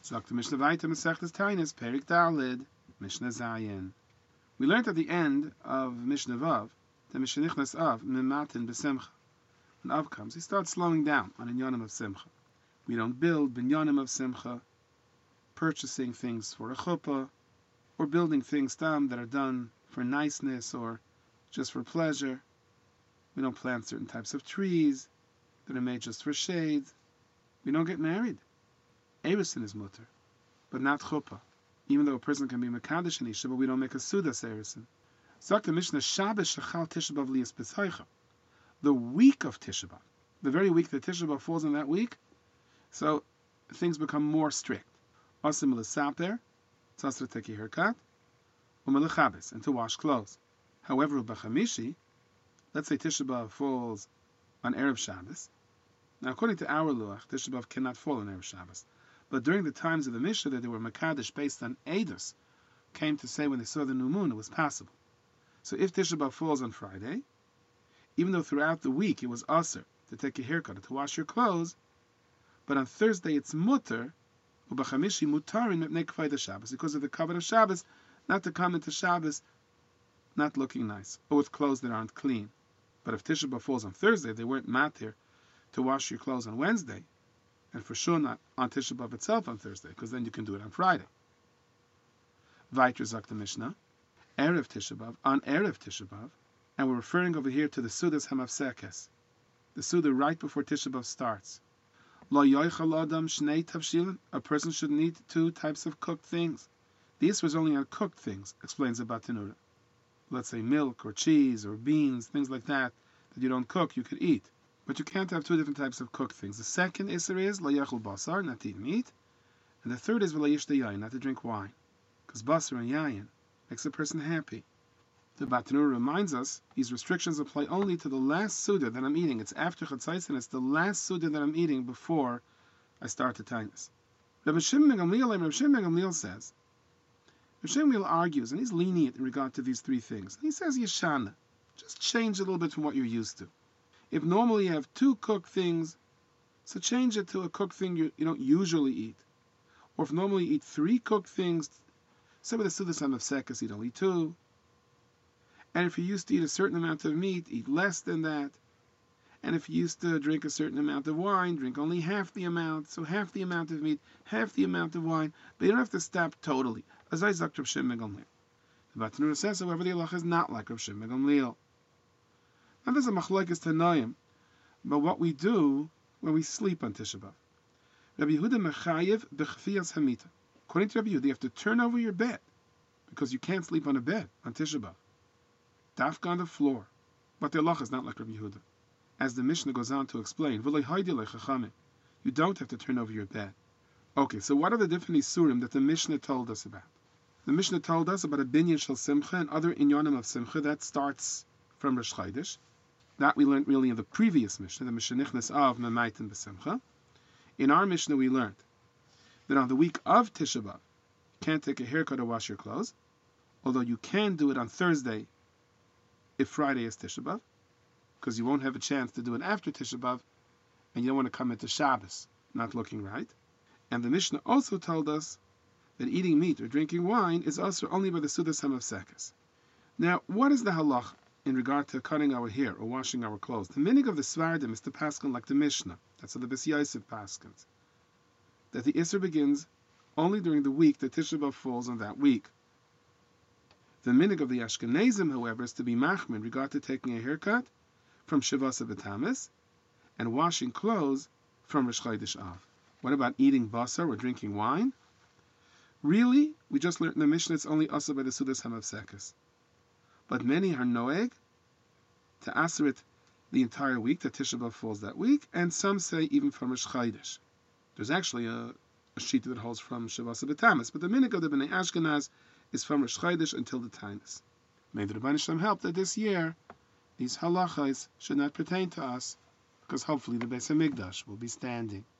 Sagt the Mishnah Vayta Masechtas Tainis, Perik Dalid, Mishnah Zayin. We learned at the end of Mishnah Vav, the Mishnah Nichnas Av, Mimatin B'Simcha. When Av comes, he starts slowing down on Inyanim of Simcha. We don't build Binyanim of Simcha, purchasing things for a chuppah, or building things that are done for niceness or just for pleasure. We don't plant certain types of trees that are made just for shade. We don't get married. Erusin is mutter, but not chuppah. Even though a person can be mekadesh in Isha, but we don't make a sudas erusin. Sagt the Mishnah, Shabbos shechal Tisha B'av liyas b'tzaycha. The week of Tisha B'av, the very week that Tisha B'av falls in that week, so things become more strict. Asim l'saper, tzasra to take a haircut, u'melechabes, and to wash clothes. However, b'chamishi, let's say Tisha B'av falls on Erev Shabbos. Now, according to our Luach, Tisha B'av cannot fall on Erev Shabbos. But during the times of the Mishnah that they were Makadesh based on Eidos, came to say when they saw the new moon, it was possible. So if Tisha B'av falls on Friday, even though throughout the week it was Aser to take a haircut or to wash your clothes, but on Thursday it's Mutter, Ubachamishi Mutarin Mepnei K'vayda Shabbos, because of the covenant of Shabbos, not to come into Shabbos not looking nice, or with clothes that aren't clean. But if Tisha B'av falls on Thursday, they weren't matir to wash your clothes on Wednesday, and for sure not on Tisha B'av itself on Thursday, because then you can do it on Friday. Vayter Zak the Mishnah, Erev Tisha B'av, on Erev Tisha B'av, and we're referring over here to the Sudas Hamavsekes, the Suda right before Tisha B'av starts. Lo yoichal adam shnei tavshilin, a person should eat 2 types of cooked things. This was only on cooked things, explains the Batanura. Let's say milk or cheese or beans, things like that you don't cook, you could eat. But you can't have 2 different types of cooked things. The second Isser is lo yachol basar, not to eat meat. And the third is v'lo yishta yayin, not to drink wine. Because basar and yayin makes a person happy. The Batanura reminds us these restrictions apply only to the last Suda that I'm eating. It's after Chatzais, and it's the last Suda that I'm eating before I start the Tainus. Rabbi Shimon ben Gamliel says, Rabbi Shimon ben Gamliel argues, and he's lenient in regard to these 3 things. He says, Yeshana, just change a little bit from what you're used to. If normally you have 2 cooked things, so change it to a cooked thing you don't usually eat. Or if normally you eat 3 cooked things, say with the Sudas Hamavsekes, eat only 2. And if you used to eat a certain amount of meat, eat less than that. And if you used to drink a certain amount of wine, drink only half the amount. So half the amount of meat, half the amount of wine. But you don't have to stop totally. As I sagt Rav Shimon ben Gamliel. The Batanura says, however, the halacha is not like Rav Shimon ben Gamliel. Now there's a machlokes tanoim about what we do when we sleep on Tisha B'av. Rabbi Yehuda mechayev b'chfiyas hamita. According to Rabbi Yehuda, you have to turn over your bed because you can't sleep on a bed on Tisha B'av. Dafka on the floor. But the halacha is not like Rabbi Yehuda. As the Mishnah goes on to explain, you don't have to turn over your bed. Okay, so what are the different isurim that the Mishnah told us about? The Mishnah told us about a binyan shel simcha and other inyanim of simcha that starts from Rosh Chodesh. That we learned really in the previous Mishnah, the Mishnah Nichnas Av Memaitin B'Simcha. In our Mishnah we learned that on the week of Tisha B'av, you can't take a haircut or wash your clothes, although you can do it on Thursday if Friday is Tisha B'av, because you won't have a chance to do it after Tisha B'av, and you don't want to come into Shabbos not looking right. And the Mishnah also told us that eating meat or drinking wine is also only by the Sudas Hamavsekes. Now, what is the halach in regard to cutting our hair or washing our clothes? The meaning of the Svardim is to paskin like the Mishnah. That's how the Bes Yosef paskins. That the Isser begins only during the week that Tisha B'av falls on that week. The minig of the Ashkenazim, however, is to be machmir in regard to taking a haircut from Shavasa B'Tamis and washing clothes from Rosh Chodesh Av. What about eating basar or drinking wine? Really, we just learned in the Mishnah it's only also by the Sudas Hamavsekes. But many are noeg to aser it the entire week, that Tisha B'av falls that week, and some say even from Rosh Chodesh. There's actually a sheet that holds from Shavasa B'Tamis, but the minig of the Bnei Ashkenaz is from Rosh Chodesh until the Tainus. May the Rebbeinu Shalom help that this year these halachas should not pertain to us, because hopefully the Beis Hamikdash will be standing.